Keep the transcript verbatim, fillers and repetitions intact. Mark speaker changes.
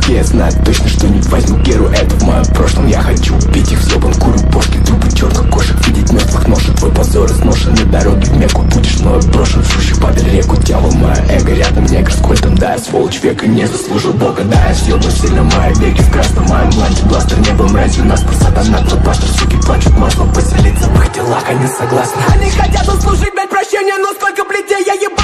Speaker 1: руке. Я знаю точно, что не возьму Геру, это в моем прошлом. Я хочу убить их в ёбан, курю бошки, трупы черных кошек, видеть мертвых ношек. Твой позор изношен, на дороге в Мекку будешь мною брошен. Сущий под реку, дьявол, мое эго рядом, негр с кольтом. Да, я сволочь века, не заслужил бога. Да, я съебан сильно, мои веки в красном, моем бланте бластер. Небо мразью нас сатана, твой пастор. Суки плачут, маслом поселиться в их делах, они согласны.
Speaker 2: Они хотят заслужить, блядь, прощения, но сколько плетей я ебал.